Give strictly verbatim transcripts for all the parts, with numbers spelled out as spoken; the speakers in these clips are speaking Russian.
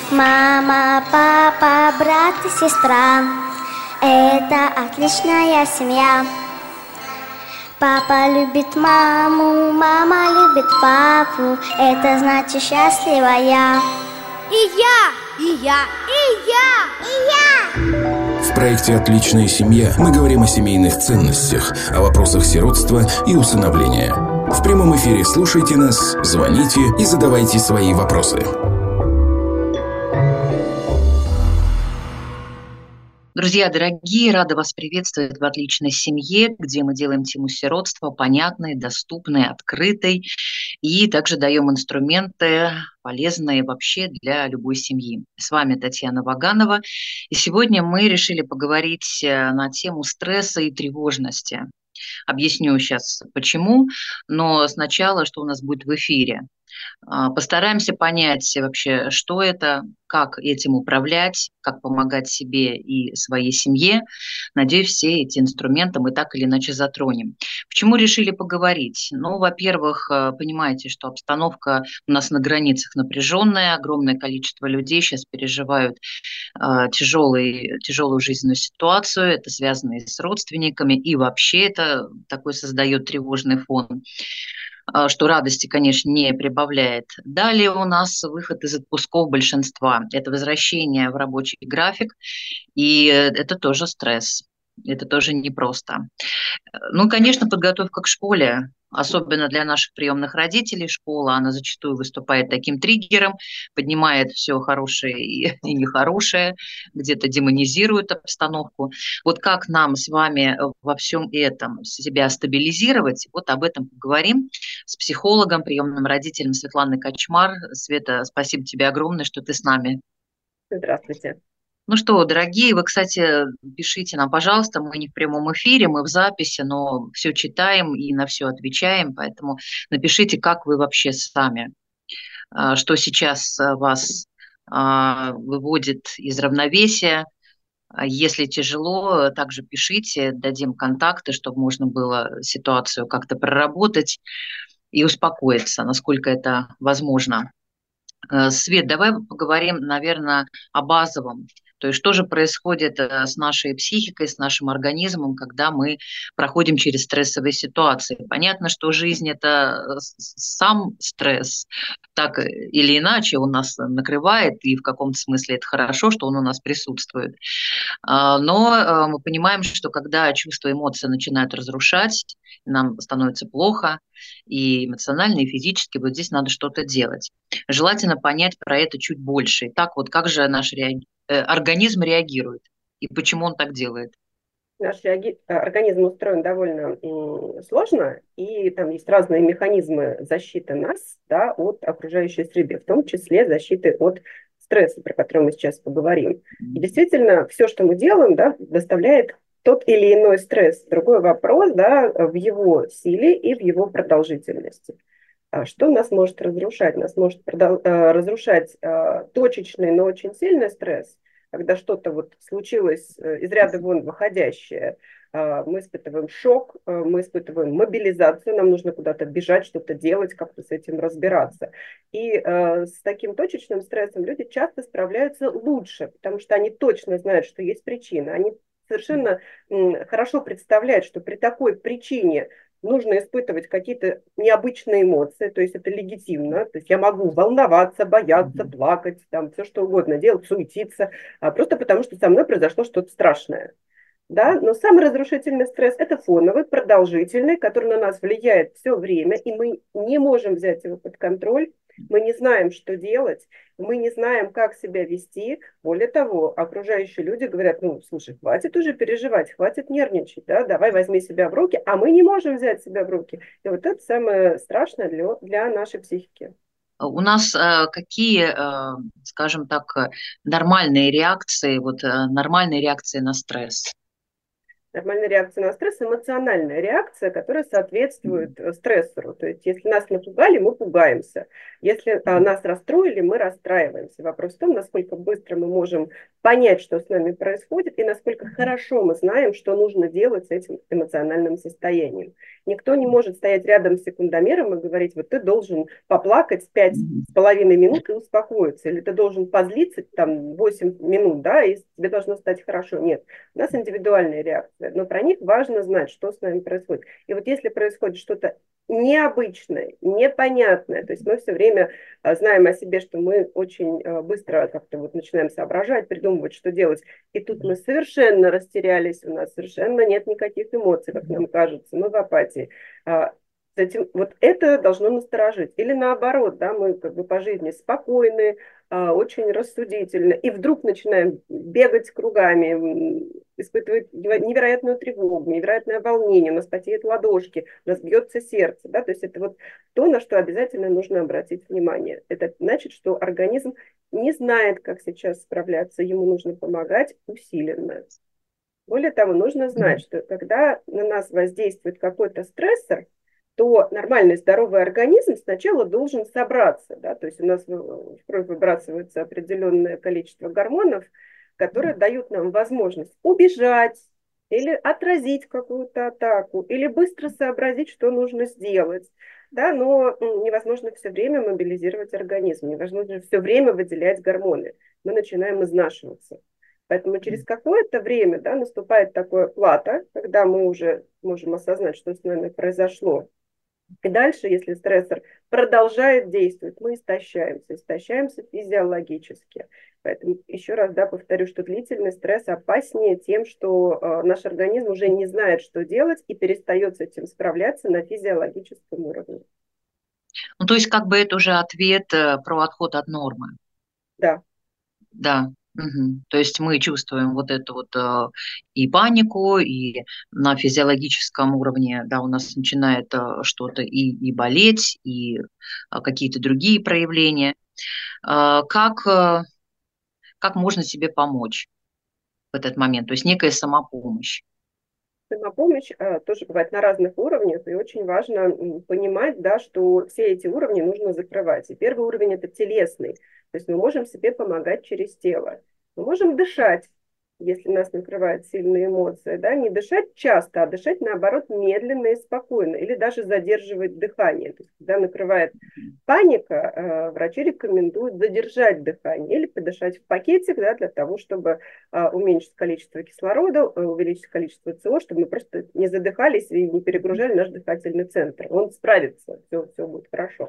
Мама, папа, брат и сестра — это отличная семья. Папа любит маму, мама любит папу, это значит счастливая. И я, и я, и я, и я. В проекте «Отличная семья» мы говорим о семейных ценностях, о вопросах сиротства и усыновления. В прямом эфире слушайте нас, звоните и задавайте свои вопросы. Друзья дорогие, рада вас приветствовать в «Отличной семье», где мы делаем тему сиротства понятной, доступной, открытой и также даем инструменты, полезные вообще для любой семьи. С вами Татьяна Ваганова, и сегодня мы решили поговорить на тему стресса и тревожности. Объясню сейчас почему, но сначала, что у нас будет в эфире. Постараемся понять вообще, что это, как этим управлять, как помогать себе и своей семье. Надеюсь, все эти инструменты мы так или иначе затронем. Почему решили поговорить? Ну, во-первых, понимаете, что обстановка у нас на границах напряженная, огромное количество людей сейчас переживают э, тяжелый, тяжелую жизненную ситуацию, это связано и с родственниками, и вообще это такой создает тревожный фон, что радости, конечно, не прибавляет. Далее у нас выход из отпусков большинства. Это возвращение в рабочий график, и это тоже стресс, это тоже непросто. Ну, конечно, подготовка к школе, особенно для наших приемных родителей. Школа, она зачастую выступает таким триггером, поднимает все хорошее и, и нехорошее, где-то демонизирует обстановку. Вот как нам с вами во всем этом себя стабилизировать, вот об этом поговорим с психологом, приемным родителем Светланой Качмар. Света, спасибо тебе огромное, что ты с нами. Здравствуйте. Ну что, дорогие, вы, кстати, пишите нам, пожалуйста, мы не в прямом эфире, мы в записи, но все читаем и на все отвечаем, поэтому напишите, как вы вообще сами, что сейчас вас выводит из равновесия. Если тяжело, также пишите, дадим контакты, чтобы можно было ситуацию как-то проработать и успокоиться, насколько это возможно. Свет, давай поговорим, наверное, о базовом. То есть что же происходит с нашей психикой, с нашим организмом, когда мы проходим через стрессовые ситуации. Понятно, что жизнь – это сам стресс, так или иначе он нас накрывает, и в каком-то смысле это хорошо, что он у нас присутствует. Но мы понимаем, что когда чувства, эмоции начинают разрушать, нам становится плохо, и эмоционально, и физически, вот здесь надо что-то делать. Желательно понять про это чуть больше. Итак, вот как же наш реаги... организм реагирует, и почему он так делает? Наш реаги... организм устроен довольно сложно, и там есть разные механизмы защиты нас, да, от окружающей среды, в том числе защиты от стресса, про который мы сейчас поговорим. И действительно, все, что мы делаем, да, доставляет тот или иной стресс. Другой вопрос, да, в его силе и в его продолжительности. Что нас может разрушать? Нас может продол- разрушать точечный, но очень сильный стресс, когда что-то вот случилось из ряда вон выходящее. Мы испытываем шок, мы испытываем мобилизацию, нам нужно куда-то бежать, что-то делать, как-то с этим разбираться. И с таким точечным стрессом люди часто справляются лучше, потому что они точно знают, что есть причина. Они совершенно хорошо представляют, что при такой причине нужно испытывать какие-то необычные эмоции, то есть это легитимно, то есть я могу волноваться, бояться, плакать, там все что угодно делать, суетиться, просто потому что со мной произошло что-то страшное. Да? Но самый разрушительный стресс – это фоновый, продолжительный, который на нас влияет все время, и мы не можем взять его под контроль, мы не знаем, что делать, мы не знаем, как себя вести. Более того, окружающие люди говорят: ну, слушай, хватит уже переживать, хватит нервничать, да, давай возьми себя в руки, а мы не можем взять себя в руки. И вот это самое страшное для, для нашей психики. У нас э, какие, э, скажем так, нормальные реакции, вот э, нормальные реакции на стресс? Нормальная реакция на стресс — эмоциональная реакция, которая соответствует стрессору. То есть если нас напугали, мы пугаемся. Если а, нас расстроили, мы расстраиваемся. Вопрос в том, насколько быстро мы можем понять, что с нами происходит, и насколько хорошо мы знаем, что нужно делать с этим эмоциональным состоянием. Никто не может стоять рядом с секундомером и говорить, вот ты должен поплакать пять с половиной минут и успокоиться, или ты должен позлиться там восемь минут, да, и тебе должно стать хорошо. Нет, у нас индивидуальная реакция, но про них важно знать, что с нами происходит. И вот если происходит что-то необычное, непонятное. То есть мы все время а, знаем о себе, что мы очень а, быстро как-то вот начинаем соображать, придумывать, что делать. И тут мы совершенно растерялись, у нас совершенно нет никаких эмоций, как нам кажется, мы в апатии. А, с этим, вот это должно насторожить. Или наоборот, да, мы как бы по жизни спокойны, а, очень рассудительны, и вдруг начинаем бегать кругами, испытывать невероятную тревогу, невероятное волнение, у нас потеют ладошки, у нас бьется сердце, да, то есть это вот то, на что обязательно нужно обратить внимание. Это значит, что организм не знает, как сейчас справляться, ему нужно помогать усиленно. Более того, нужно знать, что когда на нас воздействует какой-то стрессор, то нормальный здоровый организм сначала должен собраться, да, то есть у нас в кровь выбрасывается определенное количество гормонов, которые дают нам возможность убежать или отразить какую-то атаку, или быстро сообразить, что нужно сделать. Да, но невозможно все время мобилизировать организм, невозможно все время выделять гормоны. Мы начинаем изнашиваться. Поэтому через какое-то время, да, наступает такое плато, когда мы уже можем осознать, что с нами произошло. И дальше, если стрессор продолжает действовать, мы истощаемся, истощаемся физиологически. Поэтому еще раз, да, повторю, что длительный стресс опаснее тем, что э, наш организм уже не знает, что делать, и перестает с этим справляться на физиологическом уровне. Ну, то есть как бы это уже ответ э, про отход от нормы. Да. Да. Угу. То есть мы чувствуем вот эту вот э, и панику, и на физиологическом уровне, да, у нас начинает э, что-то и, и болеть, и э, какие-то другие проявления. Э, как, э, как можно себе помочь в этот момент? То есть некая самопомощь. Самопомощь а, тоже бывает на разных уровнях, и очень важно м, понимать, да, что все эти уровни нужно закрывать. И первый уровень – это телесный, то есть мы можем себе помогать через тело. Мы можем дышать, если нас накрывают сильные эмоции, да, не дышать часто, а дышать, наоборот, медленно и спокойно, или даже задерживать дыхание. То есть, когда накрывает паника, э, врачи рекомендуют задержать дыхание или подышать в пакетик, да, для того, чтобы э, уменьшить количество кислорода, э, увеличить количество СО, чтобы мы просто не задыхались и не перегружали наш дыхательный центр. Он справится, все, все будет хорошо.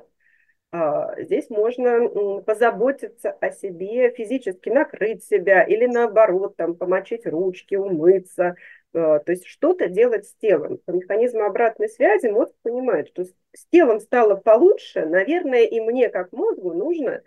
Здесь можно позаботиться о себе, физически накрыть себя или наоборот, там, помочить ручки, умыться, то есть что-то делать с телом. По механизму обратной связи мозг понимает, что с телом стало получше, наверное, и мне как мозгу нужно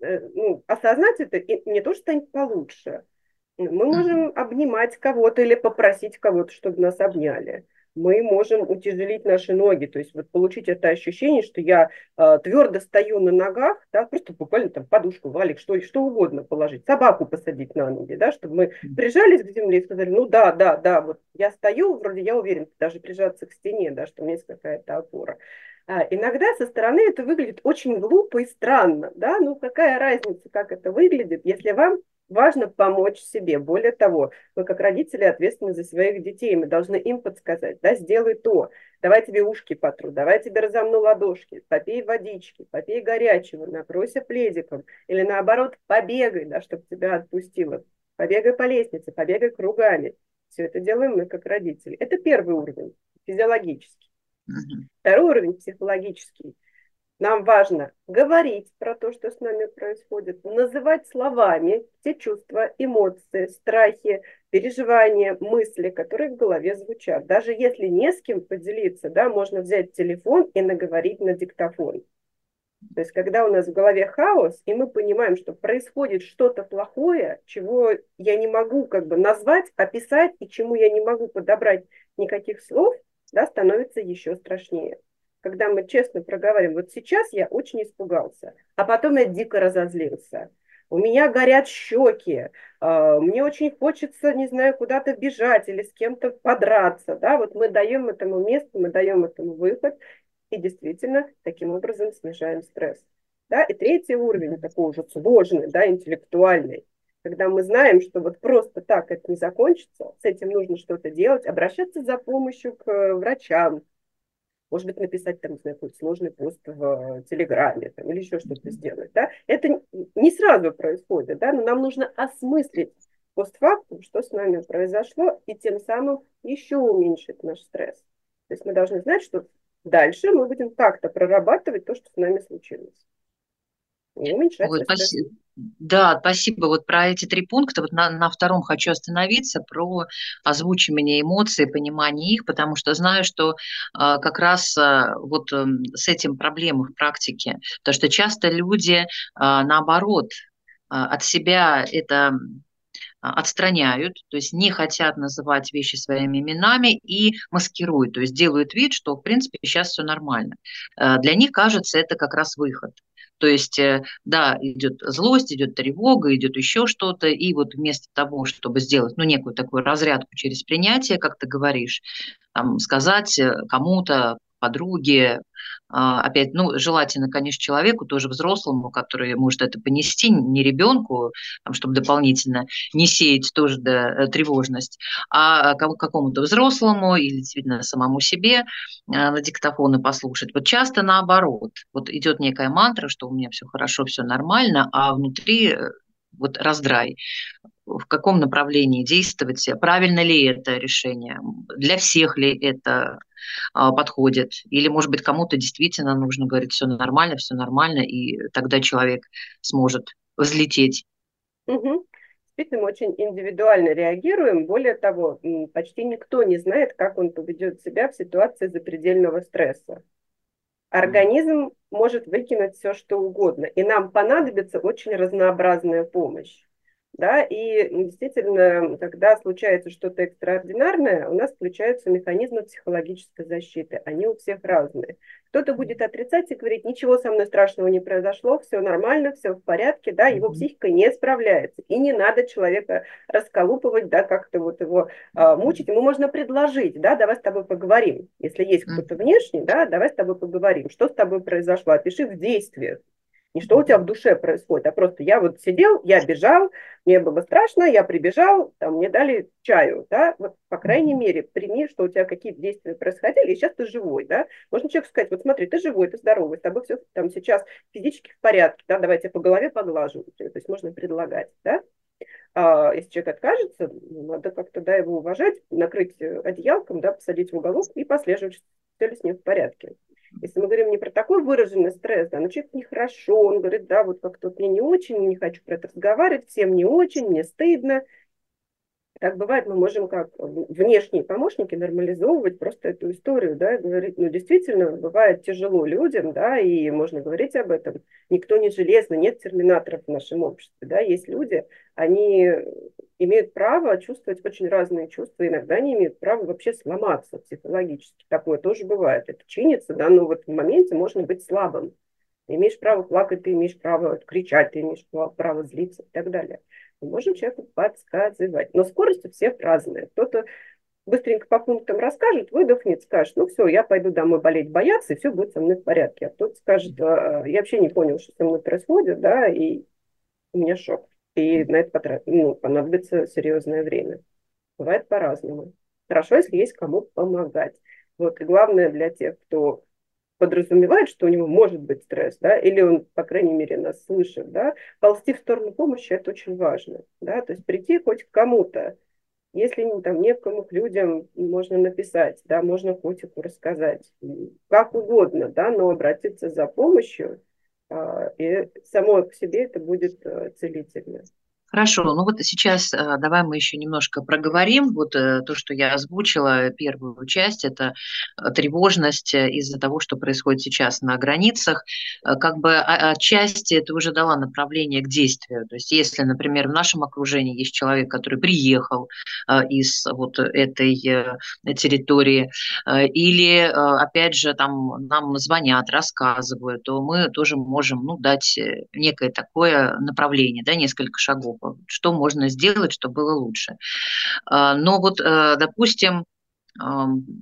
ну, осознать это, и не то, что станет получше. Мы можем обнимать кого-то или попросить кого-то, чтобы нас обняли. Мы можем утяжелить наши ноги, то есть вот получить это ощущение, что я э, твердо стою на ногах, да, просто буквально там подушку, валик, что, что угодно положить, собаку посадить на ноги, да, чтобы мы прижались к земле и сказали, ну да, да, да, вот я стою, вроде я уверен, даже прижаться к стене, да, что у меня есть какая-то опора. А, иногда со стороны это выглядит очень глупо и странно, да, ну какая разница, как это выглядит, если вам важно помочь себе. Более того, мы как родители ответственны за своих детей, мы должны им подсказать, да, сделай то, давай тебе ушки потру, давай тебе разомну ладошки, попей водички, попей горячего, накройся пледиком, или наоборот, побегай, да, чтобы тебя отпустило, побегай по лестнице, побегай кругами. Все это делаем мы как родители. Это первый уровень, физиологический. Mm-hmm. Второй уровень, психологический. Нам важно говорить про то, что с нами происходит, называть словами те чувства, эмоции, страхи, переживания, мысли, которые в голове звучат. Даже если не с кем поделиться, да, можно взять телефон и наговорить на диктофон. То есть, когда у нас в голове хаос, и мы понимаем, что происходит что-то плохое, чего я не могу как бы назвать, описать, и чему я не могу подобрать никаких слов, да, становится еще страшнее. Когда мы честно проговариваем, вот сейчас я очень испугался, а потом я дико разозлился. У меня горят щеки, мне очень хочется, не знаю, куда-то бежать или с кем-то подраться. Да? Вот мы даем этому место, мы даем этому выход, и действительно таким образом снижаем стресс. Да? И третий уровень, такой уже сложный, да, интеллектуальный, когда мы знаем, что вот просто так это не закончится, с этим нужно что-то делать, обращаться за помощью к врачам, может быть, написать там, не знаю, какой-то сложный пост в Телеграме там, или еще что-то сделать. Да? Это не сразу происходит, да? Но нам нужно осмыслить постфактум, что с нами произошло, и тем самым еще уменьшить наш стресс. То есть мы должны знать, что дальше мы будем как-то прорабатывать то, что с нами случилось. И уменьшать Ой, свой стресс. спасибо. Да, спасибо. Вот про эти три пункта, вот на, на втором хочу остановиться, про озвучивание эмоций, понимание их, потому что знаю, что а, как раз а, вот а, с этим проблемы в практике, то что часто люди а, наоборот а, от себя это а, отстраняют, то есть не хотят называть вещи своими именами и маскируют, то есть делают вид, что в принципе сейчас все нормально. А, Для них кажется это как раз выход. То есть, э, да, идет злость, идет тревога, идет еще что-то, и вот вместо того, чтобы сделать, ну, некую такую разрядку через принятие, как ты говоришь, там, сказать э, кому-то, подруге, а, опять, ну, желательно, конечно, человеку, тоже взрослому, который может это понести, не ребенку, там, чтобы дополнительно не сеять тоже да, э, тревожность, а кому- какому-то взрослому или действительно самому себе а, на диктофон и послушать. Вот часто наоборот. Вот идет некая мантра, что у меня все хорошо, все нормально, а внутри э, вот раздрай. В каком направлении действовать, правильно ли это решение, для всех ли это а, подходит, или, может быть, кому-то действительно нужно говорить все нормально, все нормально, и тогда человек сможет взлететь. Угу. Действительно, мы очень индивидуально реагируем. Более того, м, почти никто не знает, как он поведет себя в ситуации запредельного стресса. Организм может выкинуть все, что угодно, и нам понадобится очень разнообразная помощь. Да, и действительно, когда случается что-то экстраординарное, у нас включаются механизмы психологической защиты. Они у всех разные. Кто-то будет отрицать и говорить, ничего со мной страшного не произошло, все нормально, все в порядке, да, его психика не справляется. И не надо человека расколупывать, да, как-то вот его а, мучить. Ему можно предложить, да, давай с тобой поговорим. Если есть кто-то внешний, да, давай с тобой поговорим. Что с тобой произошло? Опиши в действиях. Не что у тебя в душе происходит, а просто я вот сидел, я бежал, мне было страшно, я прибежал, там, мне дали чаю, да, вот, по крайней мере, прими, что у тебя какие-то действия происходили, и сейчас ты живой, да. Можно человеку сказать, вот смотри, ты живой, ты здоровый, с тобой все там сейчас физически в порядке, да, давай я тебя по голове поглажу, то есть можно предлагать, да. А если человек откажется, ну, надо как-то, да, его уважать, накрыть одеялком, да, посадить в уголок и послеживать, все ли с ним в порядке. Если мы говорим не про такой выраженный стресс, да, но человек нехорошо, он говорит, да, вот как-то мне не очень, не хочу про это разговаривать, всем не очень, мне стыдно. Так бывает, мы можем как внешние помощники нормализовывать просто эту историю, да, и говорить, ну, действительно, бывает тяжело людям, да, и можно говорить об этом. Никто не железный, нет терминаторов в нашем обществе, да, есть люди, они имеют право чувствовать очень разные чувства, иногда они имеют право вообще сломаться психологически. Такое тоже бывает, это чинится, да, но вот в моменте можно быть слабым. Ты имеешь право плакать, ты имеешь право кричать, ты имеешь право злиться и так далее. Мы можем человеку подсказывать. Но скорость у всех разная. Кто-то быстренько по пунктам расскажет, выдохнет, скажет, ну все, я пойду домой болеть, бояться, и все будет со мной в порядке. А кто-то скажет, «А, я вообще не понял, что со мной происходит, да, и у меня шок. И на это потра... ну, понадобится серьезное время. Бывает по-разному. Хорошо, если есть кому помогать. Вот, и главное для тех, кто подразумевает, что у него может быть стресс, да, или он, по крайней мере, нас слышит, да, ползти в сторону помощи, это очень важно, да, то есть прийти хоть к кому-то, если там некому к людям можно написать, да, можно котику рассказать, как угодно, да, но обратиться за помощью, а, и само по себе это будет а, целительно. Хорошо, ну вот сейчас э, давай мы еще немножко проговорим. Вот э, то, что я озвучила, первую часть, это э, тревожность э, из-за того, что происходит сейчас на границах. Э, Как бы а- отчасти это уже дала направление к действию. То есть если, например, в нашем окружении есть человек, который приехал э, из вот этой э, территории, э, или, э, опять же, там нам звонят, рассказывают, то мы тоже можем, ну, дать э, некое такое направление, да, несколько шагов, что можно сделать, чтобы было лучше. А, Но вот, э, допустим, ам,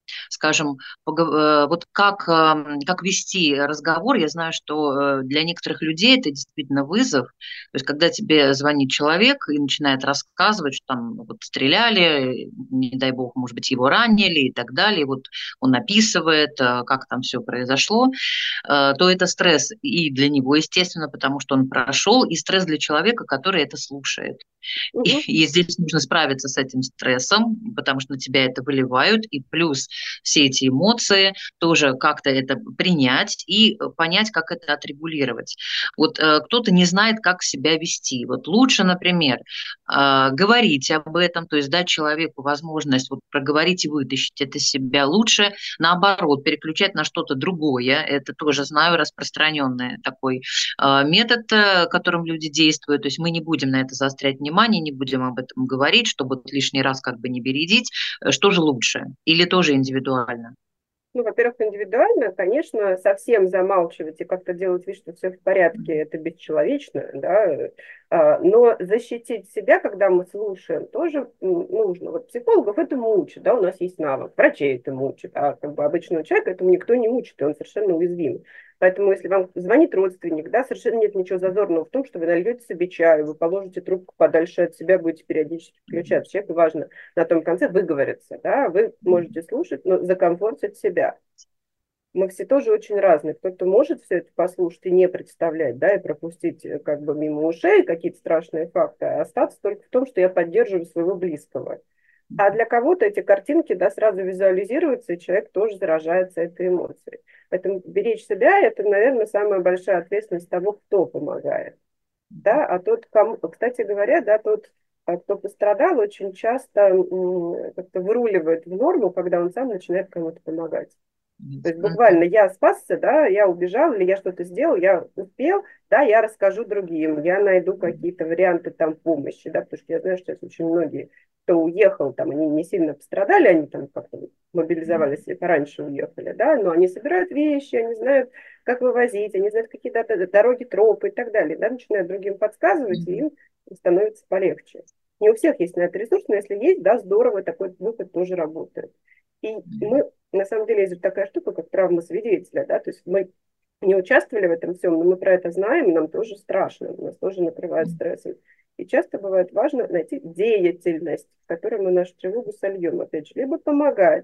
скажем, пого- э, вот как, эм, как вести разговор, я знаю, что э, для некоторых людей это действительно вызов. То есть, когда тебе звонит человек и начинает рассказывать, что там вот стреляли, не дай бог, может быть, его ранили и так далее, вот он описывает, э, как там все произошло, э, то это стресс и для него, естественно, потому что он прошел, и стресс для человека, который это слушает. И, Мгм. и здесь нужно справиться с этим стрессом, потому что на тебя это выливают, и плюс все эти эмоции тоже как-то это принять и э, понять, как это отрегулировать. Вот э, кто-то не знает, как себя вести. Вот лучше, например, э, говорить об этом, то есть дать человеку возможность вот проговорить и вытащить это из себя. Лучше, наоборот, переключать на что-то другое. Это тоже знаю распространенный такой э, метод, э, которым люди действуют. То есть мы не будем на это заострять внимание, не будем об этом говорить, чтобы вот лишний раз как бы не бередить. Э, Что же лучше? Или тоже индивидуально? Ну, во-первых, индивидуально, конечно, совсем замалчивать и как-то делать вид, что все в порядке, это бесчеловечно, да, а, но защитить себя, когда мы слушаем, тоже м, нужно. Вот психологов это мучит, да, у нас есть навык, врачей это мучит, а как бы обычного человека этому никто не мучит, и он совершенно уязвим. Поэтому, если вам звонит родственник, да, совершенно нет ничего зазорного в том, что вы нальете себе чаю, вы положите трубку подальше от себя, будете периодически включаться. Человеку важно на том конце выговориться, да, вы можете слушать, но закомфортить себя. Мы все тоже очень разные. Кто-то может все это послушать и не представлять, да, и пропустить э, как бы мимо ушей какие-то страшные факты, а остаться только в том, что я поддерживаю своего близкого. А для кого-то эти картинки, да, сразу визуализируются, и человек тоже заражается этой эмоцией. Поэтому беречь себя – это, наверное, самая большая ответственность того, кто помогает. Да, а тот, кому, кстати говоря, да, тот, а, кто пострадал, очень часто м, как-то выруливает в норму, когда он сам начинает кому-то помогать. То есть буквально я спасся, да, я убежал, или я что-то сделал, я успел, да, я расскажу другим, я найду какие-то варианты там помощи, да, потому что я знаю, что сейчас очень многие, кто уехал, там, они не сильно пострадали, они там как-то мобилизовались и пораньше уехали, да, но они собирают вещи, они знают, как вывозить, они знают какие-то дороги, тропы и так далее, да, начинают другим подсказывать, и им становится полегче. Не у всех есть на это ресурс, но если есть, да, здорово, такой выход тоже работает. И мы, на самом деле, есть же такая штука, как травма свидетеля, да, то есть мы не участвовали в этом всем, но мы про это знаем, и нам тоже страшно, нас тоже накрывает стрессом. И часто бывает важно найти деятельность, в которой мы нашу тревогу сольем, опять же, либо помогать,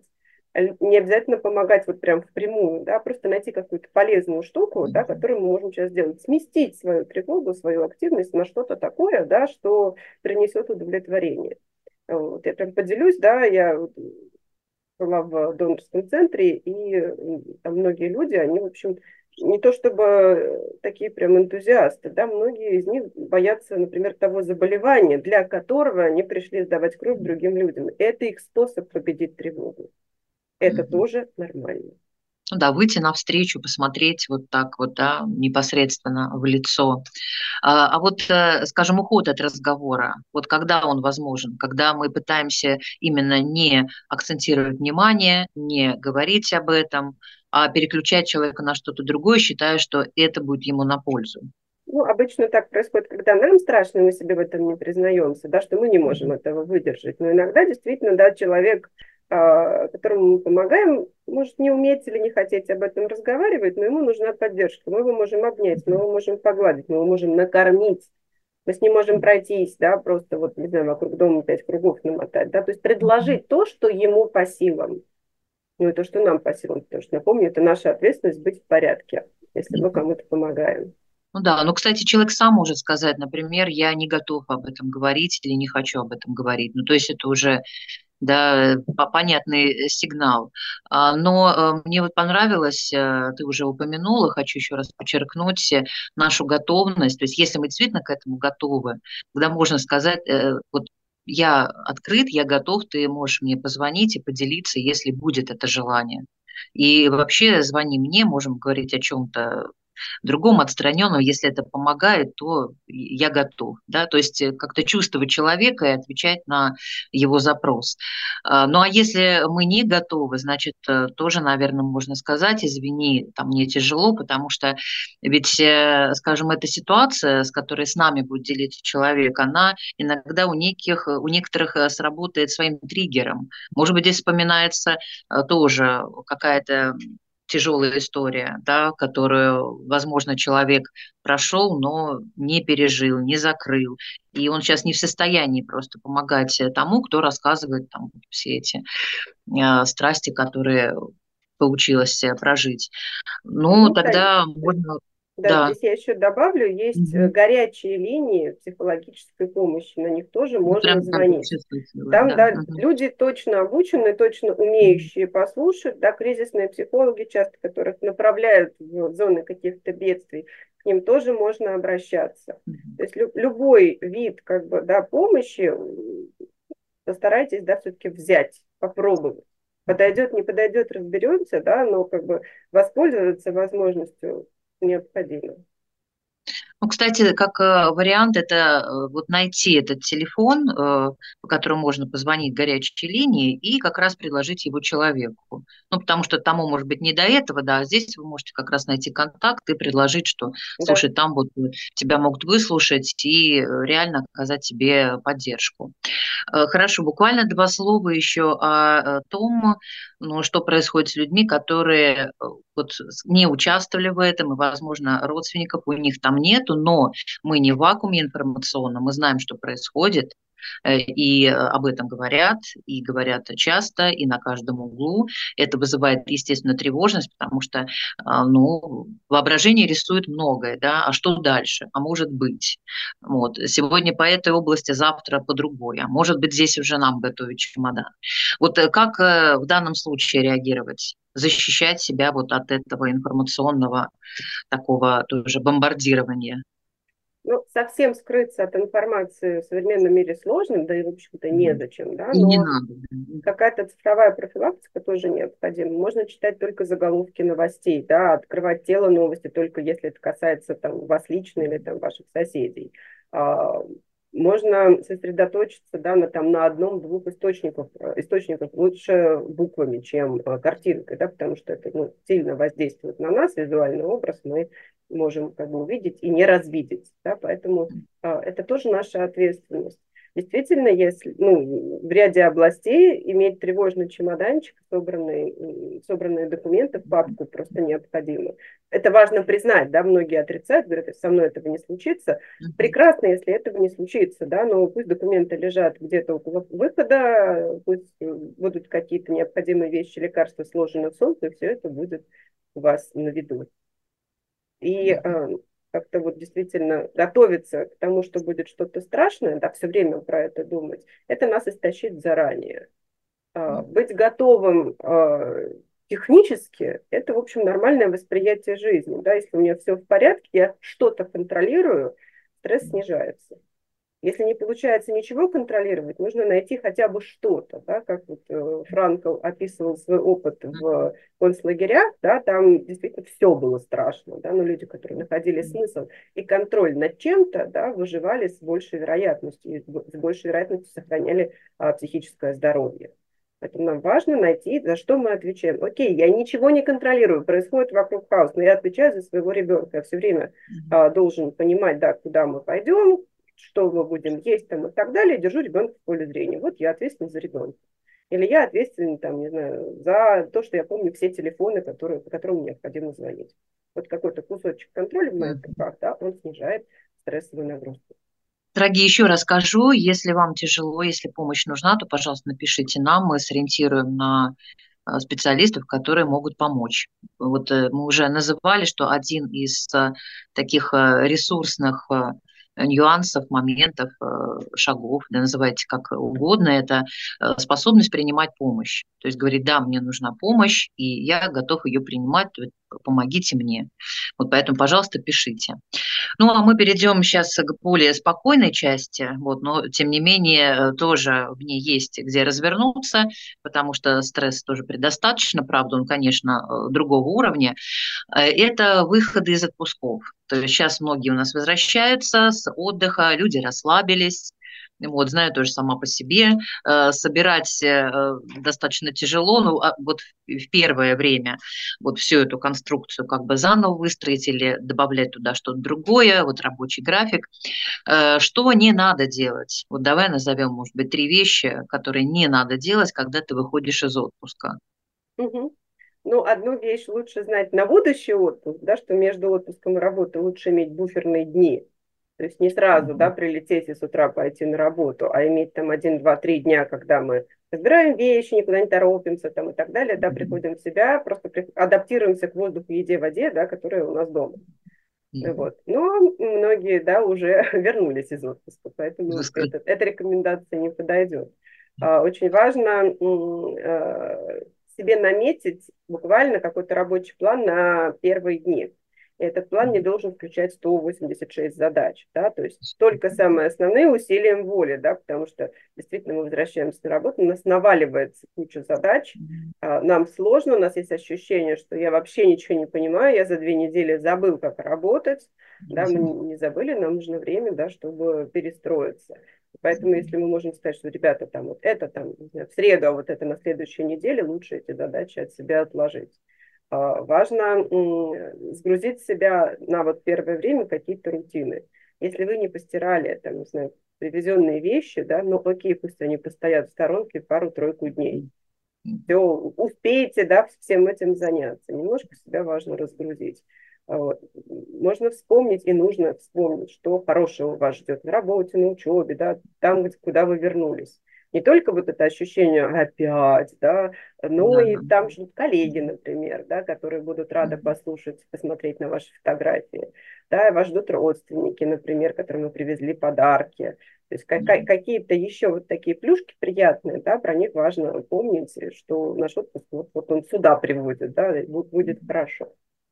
не обязательно помогать вот прям впрямую, да, просто найти какую-то полезную штуку, да, которую мы можем сейчас сделать, сместить свою тревогу, свою активность на что-то такое, да, что принесет удовлетворение. Вот, я прям поделюсь, да, я была в донорском центре, и там многие люди, они, в общем, не то чтобы такие прям энтузиасты, да, многие из них боятся, например, того заболевания, для которого они пришли сдавать кровь другим людям. Это их способ победить тревогу. Это тоже нормально. Ну да, выйти навстречу, посмотреть вот так вот, да, непосредственно в лицо. А, а вот, э, скажем, уход от разговора, вот когда он возможен, когда мы пытаемся именно не акцентировать внимание, не говорить об этом, а переключать человека на что-то другое, считая, что это будет ему на пользу. Ну, обычно так происходит, когда нам страшно, мы себе в этом не признаемся, да, что мы не можем этого выдержать. Но иногда действительно, да, человек, а, которому мы помогаем, может не уметь или не хотеть об этом разговаривать, но ему нужна поддержка. Мы его можем обнять, мы его можем погладить, мы его можем накормить. Мы с ним можем пройтись, да, просто вот, не знаю, вокруг дома пять кругов намотать, да, то есть предложить то, что ему по силам, ну и то, что нам по силам, потому что, напомню, это наша ответственность быть в порядке, если мы кому-то помогаем. Ну да, ну, кстати, человек сам может сказать, например, я не готов об этом говорить или не хочу об этом говорить. Ну, то есть это уже, да, по- понятный сигнал. А, Но э, мне вот понравилось, э, ты уже упомянула, хочу еще раз подчеркнуть э, нашу готовность. То есть если мы действительно к этому готовы, когда можно сказать, э, вот я открыт, я готов, ты можешь мне позвонить и поделиться, если будет это желание. И вообще звони мне, можем говорить о чем-то другому отстраненному, если это помогает, то я готов. Да? То есть как-то чувствовать человека и отвечать на его запрос. Ну а если мы не готовы, значит, тоже, наверное, можно сказать, извини, там мне тяжело, потому что ведь, скажем, эта ситуация, с которой с нами будет делиться человек, она иногда у неких, у некоторых сработает своим триггером. Может быть, здесь вспоминается тоже какая-то тяжелая история, да, которую, возможно, человек прошел, но не пережил, не закрыл. И он сейчас не в состоянии просто помогать тому, кто рассказывает там все эти э, страсти, которые получилось прожить. Ну, Ну, тогда Тань, можно... да, Да. здесь я еще добавлю, есть Мгм. горячие линии психологической помощи, на них тоже Ну, можно прям там звонить. вообще слышала, Там, да. да, Мгм. люди точно обученные, точно Мгм. умеющие послушать, да, кризисные психологи, часто которых направляют в зоны каких-то бедствий, к ним тоже можно обращаться. Мгм. То есть лю- любой вид, как бы, да, помощи м, постарайтесь, да, все-таки взять, попробовать. Подойдет, не подойдет, разберемся, да, но как бы воспользоваться возможностью необходимо. Ну, кстати, как э, вариант, это э, вот найти этот телефон, э, по которому можно позвонить горячей линии, и как раз предложить его человеку. Ну, потому что тому, может быть, не до этого, да, а здесь вы можете как раз найти контакт и предложить, что, Да. слушай, там вот э, тебя могут выслушать и э, реально оказать тебе поддержку. Э, Хорошо, буквально два слова еще о э, том, ну, что происходит с людьми, которые э, вот с- не участвовали в этом, и, возможно, родственников у них там нету, но мы не в вакууме информационном, мы знаем, что происходит, э, и э, об этом говорят, и говорят часто, и на каждом углу. Это вызывает, естественно, тревожность, потому что, а, ну, воображение рисует многое, да, а что дальше, а может быть. Вот. Сегодня по этой области, завтра по другой, а может быть, здесь уже нам готовить чемодан. Вот э, как э, в данном случае реагировать? Защищать себя вот от этого информационного такого тоже бомбардирования. Ну, совсем скрыться от информации в современном мире сложно, да и, в общем-то, Мгм. незачем, да, И не но надо. Да. какая-то цифровая профилактика тоже необходима. Можно читать только заголовки новостей, да, открывать тело новости только если это касается там вас лично или там ваших соседей. А, можно сосредоточиться, да, на, там, на одном-двух источниках, э, источниках лучше буквами, чем э, картинкой, да, потому что это ну, сильно воздействует на нас, визуальный образ мы можем как бы увидеть и не развидеть, да, поэтому э, это тоже наша ответственность. Действительно, если ну, в ряде областей иметь тревожный чемоданчик, собранный, собранные документы в папку просто необходимо. Это важно признать, да, многие отрицают, говорят, со мной этого не случится. Мгм. Прекрасно, если этого не случится, да, но пусть документы лежат где-то около выхода, пусть будут какие-то необходимые вещи, лекарства сложены в сумку, и все это будет у вас на виду. И Мгм. э, как-то вот действительно готовиться к тому, что будет что-то страшное, да, все время про это думать, это нас истощит заранее. А, быть готовым э, технически, это, в общем, нормальное восприятие жизни. Да? Если у меня все в порядке, я что-то контролирую, стресс снижается. Если не получается ничего контролировать, нужно найти хотя бы что-то, да, как вот э, Франкл описывал свой опыт в концлагерях, да, там действительно все было страшно, да, но люди, которые находили смысл и контроль над чем-то, да, выживали с большей вероятностью, и с большей вероятностью сохраняли а, психическое здоровье. Поэтому нам важно найти, за что мы отвечаем. Окей, я ничего не контролирую, происходит вокруг хаос, но я отвечаю за своего ребенка. Я все время а, должен понимать, да, куда мы пойдем, что мы будем есть там и так далее, держу ребенка в поле зрения. Вот я ответственна за ребенка. Или я ответственна, там, не знаю, за то, что я помню все телефоны, которые, по которым необходимо звонить. Вот какой-то кусочек контроля в моих Мгм. руках, да, он снижает стрессовую нагрузку. Дорогие, еще раз скажу, если вам тяжело, если помощь нужна, то, пожалуйста, напишите нам, мы сориентируем на э, специалистов, которые могут помочь. Вот э, мы уже называли, что один из э, таких э, ресурсных э, нюансов, моментов, э, шагов, да, называйте как угодно, это э, способность принимать помощь. То есть говорить, да, мне нужна помощь, и я готов ее принимать. помогите мне. Вот поэтому, пожалуйста, пишите. Ну, а мы перейдем сейчас к более спокойной части, вот, но, тем не менее, тоже в ней есть где развернуться, потому что стресс тоже предостаточно, правда, он, конечно, другого уровня. Это выходы из отпусков. То есть сейчас многие у нас возвращаются с отдыха, люди расслабились. Вот, знаю тоже сама по себе, э, собирать э, достаточно тяжело, ну, а вот в первое время вот всю эту конструкцию как бы заново выстроить или добавлять туда что-то другое, вот рабочий график. Э, что не надо делать? Вот давай назовем, может быть, три вещи, которые не надо делать, когда ты выходишь из отпуска. Угу. Ну, одну вещь лучше знать на будущий отпуск, да, что между отпуском и работой лучше иметь буферные дни. То есть не сразу, да, прилететь и с утра пойти на работу, а иметь там один, два, три дня, когда мы собираем вещи, никуда не торопимся там и так далее, да, приходим в себя, просто при... адаптируемся к воздуху, еде, воде, да, которая у нас дома. Вот. Но многие, да, уже вернулись из отпуска, поэтому это, эта рекомендация не подойдет. Очень важно себе наметить буквально какой-то рабочий план на первые дни. И этот план не должен включать сто восемьдесят шесть задач, да, то есть только самые основные усилием воли, да, потому что действительно мы возвращаемся на работу, у нас наваливается куча задач, нам сложно, у нас есть ощущение, что я вообще ничего не понимаю, я за две недели забыл, как работать, да, мы не забыли, нам нужно время, да, чтобы перестроиться. Поэтому, если мы можем сказать, что, ребята, там вот это там, не знаю, в среду, а вот это на следующей неделе, лучше эти задачи от себя отложить. Важно сгрузить себя на вот первое время какие-то рутины. Если вы не постирали, там, не знаю, привезенные вещи, да, ну окей, пусть они постоят в сторонке пару-тройку дней. Все, успейте, да, всем этим заняться. Немножко себя важно разгрузить. Вот. Можно вспомнить и нужно вспомнить, что хорошего вас ждет на работе, на учебе, да, там, куда вы вернулись. Не только вот это ощущение опять, да, но да. И там ждут коллеги, например, да, которые будут рады послушать, посмотреть на ваши фотографии. Да, и вас ждут родственники, например, которым вы привезли подарки. То есть mm-hmm. какие-то еще вот такие плюшки приятные, да, про них важно помнить, что наш отпуск, вот, вот он сюда приводит, да, и будет хорошо.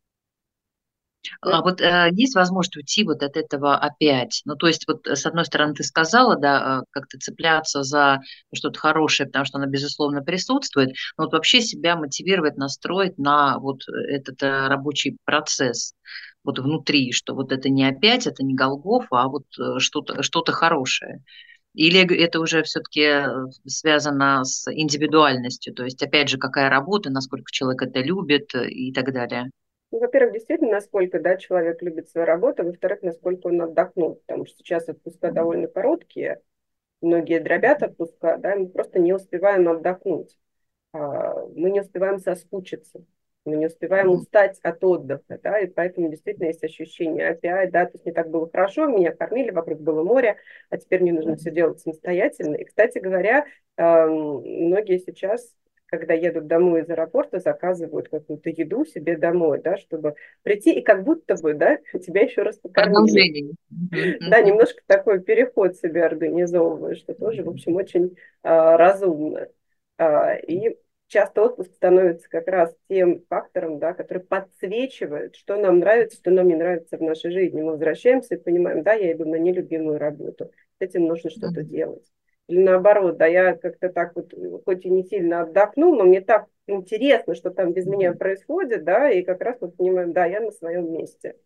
А вот э, есть возможность уйти вот от этого опять? Ну, то есть вот с одной стороны ты сказала, да, как-то цепляться за что-то хорошее, потому что оно, безусловно, присутствует, но вот вообще себя мотивировать, настроить на вот этот э, рабочий процесс вот внутри, что вот это не опять, это не Голгофа, а вот что-то что-то хорошее. Или это уже все-таки связано с индивидуальностью, то есть, опять же, какая работа, насколько человек это любит и так далее? Ну, во-первых, действительно, насколько, да, человек любит свою работу, во-вторых, насколько он отдохнул, потому что сейчас отпуска довольно короткие, многие дробят отпуска, да, мы просто не успеваем отдохнуть, мы не успеваем соскучиться, мы не успеваем устать от отдыха, да, и поэтому действительно есть ощущение опять, да, то есть мне так было хорошо, меня кормили, вокруг было море, а теперь мне нужно все делать самостоятельно. И, кстати говоря, многие сейчас, когда едут домой из аэропорта, заказывают какую-то еду себе домой, да, чтобы прийти, и как будто бы, да, тебя еще раз покормили. Да, немножко такой переход себе организовываешь, что тоже, в общем, очень а, разумно. А, и часто отпуск становится как раз тем фактором, да, который подсвечивает, что нам нравится, что нам не нравится в нашей жизни. Мы возвращаемся и понимаем, да, я иду на нелюбимую работу, с этим нужно что-то делать. Или наоборот, да, я как-то так вот, хоть и не сильно отдохну, но мне так интересно, что там без меня происходит, да, и как раз мы понимаем, да, я на своем месте.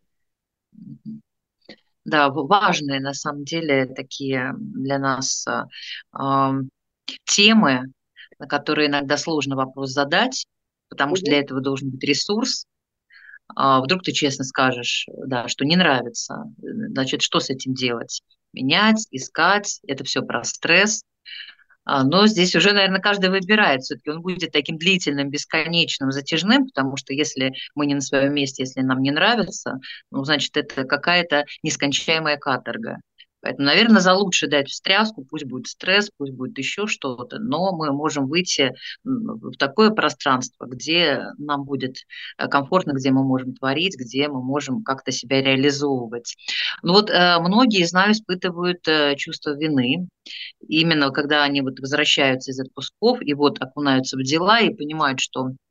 Да, важные на самом деле такие для нас э, темы, на которые иногда сложно вопрос задать, потому что для этого должен быть ресурс. А вдруг ты честно скажешь, да, что не нравится, значит, что с этим делать? Менять, искать, это все про стресс. Но здесь уже, наверное, каждый выбирает. Все-таки он будет таким длительным, бесконечным, затяжным, потому что если мы не на своем месте, если нам не нравится, ну, значит, это какая-то нескончаемая каторга. Поэтому, наверное, за лучше дать встряску, пусть будет стресс, пусть будет еще что-то, но мы можем выйти в такое пространство, где нам будет комфортно, где мы можем творить, где мы можем как-то себя реализовывать. Ну вот многие, знаю, испытывают чувство вины, именно когда они вот возвращаются из отпусков и вот окунаются в дела и понимают, что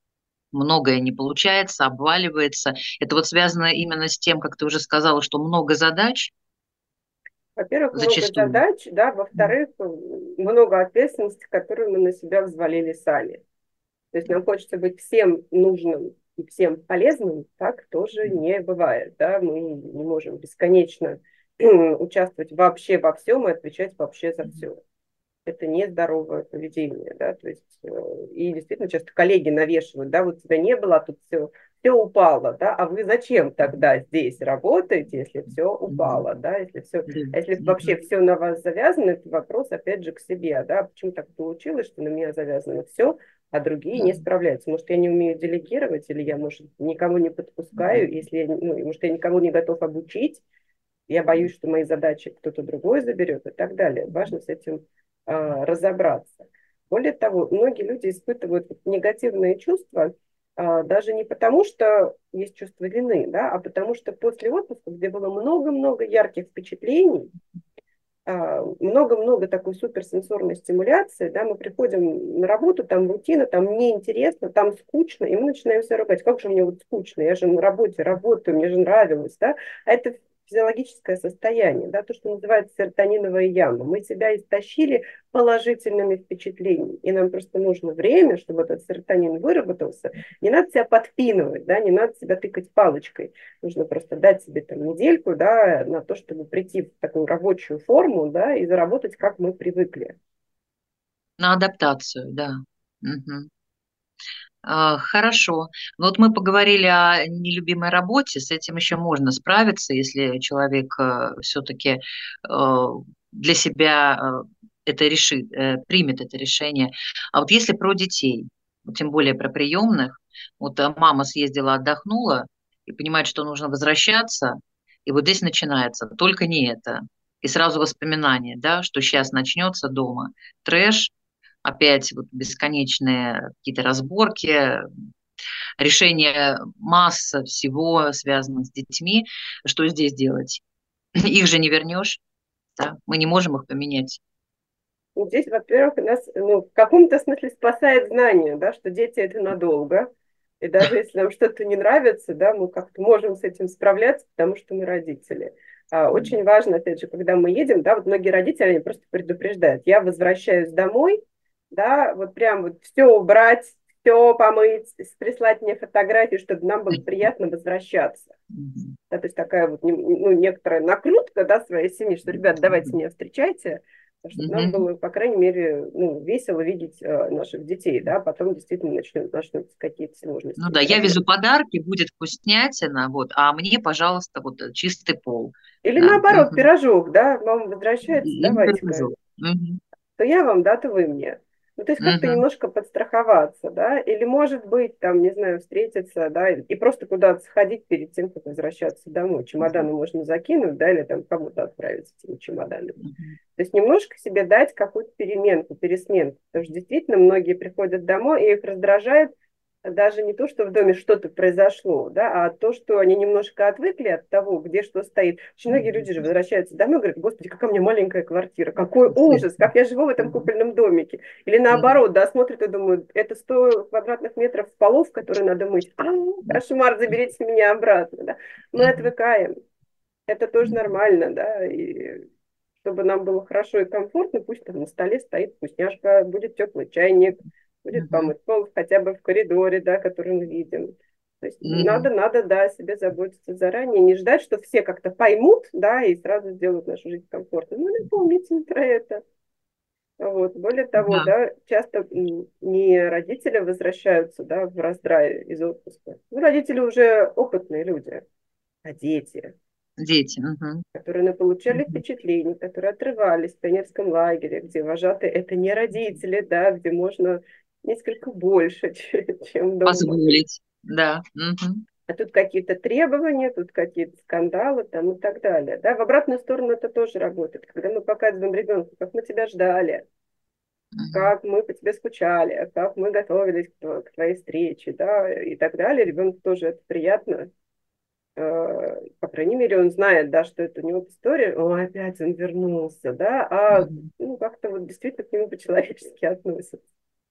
многое не получается, обваливается. Это вот связано именно с тем, как ты уже сказала, что много задач Во-первых, много зачастую. задач, да, во-вторых, много ответственности, которую мы на себя взвалили сами. То есть нам хочется быть всем нужным и всем полезным, так тоже не бывает, да, мы не можем бесконечно участвовать вообще во всем и отвечать вообще за все. Это нездоровое поведение, да, то есть, э, и действительно часто коллеги навешивают, да, вот тебя не было, а тут все, все упало, да, а вы зачем тогда здесь работаете, если все упало, да, если все, Да. если вообще все на вас завязано, это вопрос опять же к себе, да, почему так получилось, что на меня завязано все, а другие не справляются. Может, я не умею делегировать, или я, может, никого не подпускаю, если, я, ну, может, я никого не готов обучить, я боюсь, что мои задачи кто-то другой заберет и так далее. Важно с этим а, разобраться. Более того, многие люди испытывают негативные чувства а, даже не потому, что есть чувство вины, да, а потому что после отпуска, где было много-много ярких впечатлений, а, много-много такой суперсенсорной стимуляции, да, мы приходим на работу, там рутина, там неинтересно, там скучно, и мы начинаем себя ругать. Как же мне вот скучно, я же на работе работаю, мне же нравилось, да, а это физиологическое состояние, да, то, что называется серотониновая яма. Мы себя истощили положительными впечатлениями, и нам просто нужно время, чтобы этот серотонин выработался. Не надо себя подпинывать, да, не надо себя тыкать палочкой. Нужно просто дать себе там недельку, да, на то, чтобы прийти в такую рабочую форму, да, и заработать, как мы привыкли. На адаптацию, да. Мгм. А, Хорошо. Ну вот мы поговорили о нелюбимой работе, с этим еще можно справиться, если человек все-таки для себя э, это решит, э, примет это решение. А вот если про детей, вот тем более про приемных, вот э, мама съездила, отдохнула и понимает, что нужно возвращаться, и вот здесь начинается только не это. И сразу воспоминания, да, что сейчас начнется дома трэш, опять вот бесконечные какие-то разборки, решение масса всего связано с детьми. Что здесь делать? Их же не вернешь, да? Мы не можем их поменять. Ну, здесь, во-первых, нас ну, в каком-то смысле спасает знание, да, что дети это надолго. И даже если нам что-то не нравится, да, мы как-то можем с этим справляться, потому что мы родители. А, очень важно, опять же, когда мы едем, да, вот многие родители, они просто предупреждают, я возвращаюсь домой, да, вот прям вот все убрать, все помыть, прислать мне фотографии, чтобы нам было приятно возвращаться. Да, то есть такая вот ну, некоторая накрутка, да, своей семьи, что, ребят, давайте меня встречайте, чтобы нам было, по крайней мере, ну, весело видеть э, наших детей, да, потом действительно начнут, начнутся какие-то сложности. Ну да, я везу подарки, будет вкуснятина, вот, а мне, пожалуйста, вот чистый пол. Или Да. наоборот, Угу. пирожок, да, мама возвращается, Или давайте-ка, пирожок. Угу. то я вам, да, то вы мне. Ну, то есть как-то Угу. немножко подстраховаться, да, или, может быть, там, не знаю, встретиться, да, и просто куда-то сходить перед тем, как возвращаться домой. Чемоданы можно закинуть, да, или там кому-то отправить с этими чемоданами. То есть немножко себе дать какую-то переменку, пересменку, потому что действительно многие приходят домой, и их раздражает даже не то, что в доме что-то произошло, да, а то, что они немножко отвыкли от того, где что стоит. Очень многие люди же возвращаются домой и говорят, господи, какая у меня маленькая квартира, какой ужас, как я живу в этом купольном домике. Или наоборот, да, смотрят и думают, это сто квадратных метров полов, которые надо мыть. А, кошмар, заберите меня обратно. Да. Мы отвыкаем. Это тоже нормально, да, и чтобы нам было хорошо и комфортно, пусть там на столе стоит вкусняшка, будет теплый чайник, будет помыть пол хотя бы в коридоре, да, который мы видим. То есть Мгм. надо, надо, да, о себе заботиться заранее, не ждать, что все как-то поймут, да, и сразу сделают нашу жизнь комфортной. Ну, напомните про это. Вот. Более того, Да, да, часто м, не родители возвращаются, да, в раздрае из отпуска. Ну, родители уже опытные люди, а дети, дети. Мгм. которые получали Мгм. впечатления, которые отрывались в пионерском лагере, где вожатые это не родители, да, где можно несколько больше, чем, чем дома. Позволить. Да. Мгм. А тут какие-то требования, тут какие-то скандалы там и так далее. Да, в обратную сторону это тоже работает. Когда мы показываем ребенку, как мы тебя ждали, Мгм. как мы по тебе скучали, как мы готовились к, к твоей встрече, да, и так далее, ребенку тоже это приятно. Э, по крайней мере, он знает, да, что это у него история, ой, опять он вернулся, да, а Мгм. ну, как-то вот действительно к нему по-человечески относятся.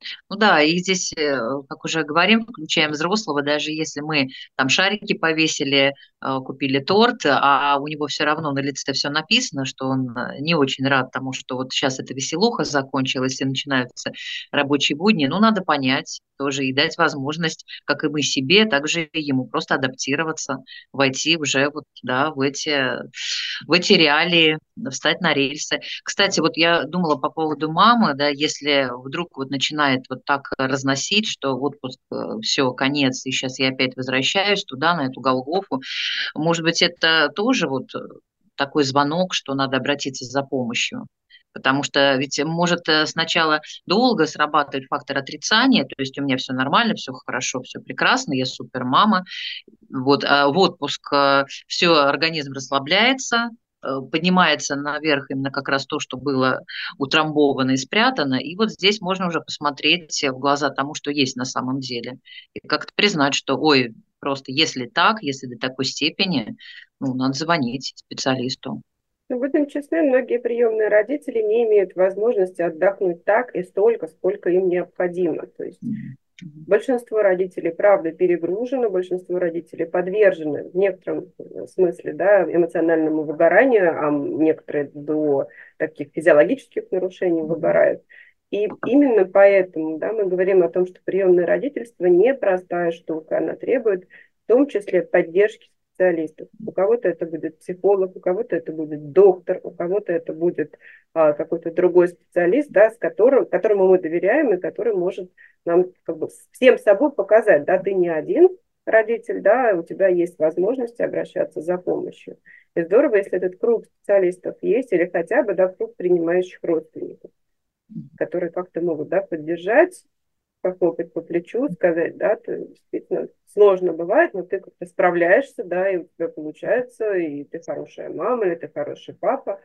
Ну да, и здесь, э, как уже говорим, включаем взрослого, даже если мы там шарики повесили, э, купили торт, а у него все равно на лице все написано, что он э, не очень рад тому, что вот сейчас эта веселуха закончилась и начинаются рабочие будни. Ну, надо понять тоже и дать возможность, как и мы себе, так же и ему просто адаптироваться, войти уже вот, да, в эти, в эти реалии, встать на рельсы. Кстати, вот я думала по поводу мамы, да, если вдруг вот начинает вот так разносить, что отпуск, все, конец, и сейчас я опять возвращаюсь туда, на эту Голгофу, может быть, это тоже вот такой звонок, что надо обратиться за помощью. Потому что ведь может э, сначала долго срабатывать фактор отрицания, то есть у меня все нормально, все хорошо, все прекрасно, я супер мама, вот, а в отпуск все, организм расслабляется, э, поднимается наверх именно как раз то, что было утрамбовано и спрятано, и вот здесь можно уже посмотреть в глаза тому, что есть на самом деле, и как-то признать, что, ой, просто если так, если до такой степени, ну, надо звонить специалисту. Но будем честны, многие приемные родители не имеют возможности отдохнуть так и столько, сколько им необходимо. То есть большинство родителей, правда, перегружено, большинство родителей подвержены в некотором смысле, да, эмоциональному выгоранию, а некоторые до таких физиологических нарушений выгорают. И именно поэтому, да, мы говорим о том, что приемное родительство непростая штука, она требует в том числе поддержки специалистов. У кого-то это будет психолог, у кого-то это будет доктор, у кого-то это будет а, какой-то другой специалист, да, с которым, которому мы доверяем и который может нам как бы всем собой показать, да, ты не один родитель, да, у тебя есть возможность обращаться за помощью. И здорово, если этот круг специалистов есть, или хотя бы, да, круг принимающих родственников, которые как-то могут, да, поддержать, похлопать по плечу, сказать, да, ты действительно сложно бывает, но ты как-то справляешься, да, и у тебя получается, и ты хорошая мама, или ты хороший папа.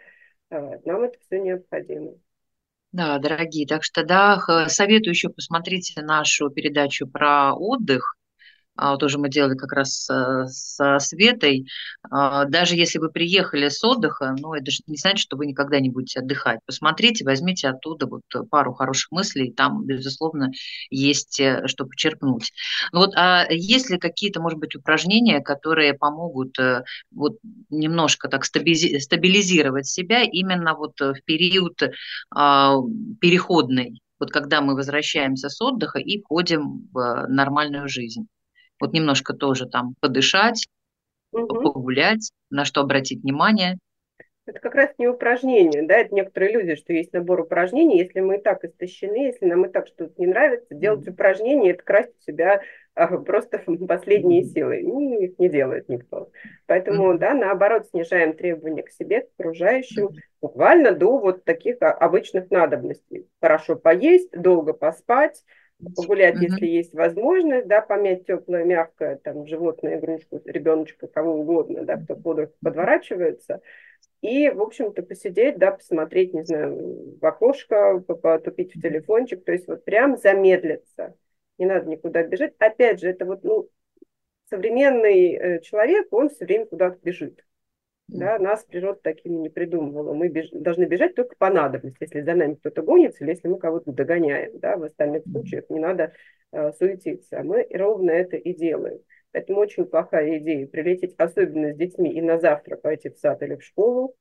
Нам это все необходимо. Да, дорогие, так что да, х- советую еще посмотрите нашу передачу про отдых. А, тоже мы делали как раз э, со Светой. А, Даже если вы приехали с отдыха, ну, это же не значит, что вы никогда не будете отдыхать. Посмотрите, возьмите оттуда вот пару хороших мыслей, там, безусловно, есть э, что почерпнуть. Ну вот, а есть ли какие-то, может быть, упражнения, которые помогут э, вот немножко так стабизи- стабилизировать себя именно вот э, в период а, переходный, вот когда мы возвращаемся с отдыха и входим в нормальную жизнь? Вот немножко тоже там подышать, Мгм. погулять, на что обратить внимание. Это как раз не упражнение, да, это некоторые иллюзии, что есть набор упражнений, если мы и так истощены, если нам и так что-то не нравится, делать Мгм. упражнения, это красть у себя а, просто последние Мгм. силы. Ну, их не делает никто. Поэтому, Мгм. да, наоборот, снижаем требования к себе, к окружающим, Мгм. буквально до вот таких а, обычных надобностей. Хорошо поесть, долго поспать, погулять, если Мгм. есть возможность, да, помять теплое, мягкое, там, животное, игрушку, ребеночка, кого угодно, да, кто под руку подворачивается, и, в общем-то, посидеть, да, посмотреть, не знаю, в окошко, потупить в телефончик, то есть вот прям замедлиться. Не надо никуда бежать. Опять же, это вот, ну, современный э, человек, он все время куда-то бежит. Да, нас природа такими не придумывала. Мы беж... должны бежать только по надобности, если за нами кто-то гонится, или если мы кого-то догоняем. Да, в остальных случаях не надо э, суетиться. А мы ровно это и делаем. Поэтому очень плохая идея прилететь, особенно с детьми, и на завтра пойти в сад или в школу.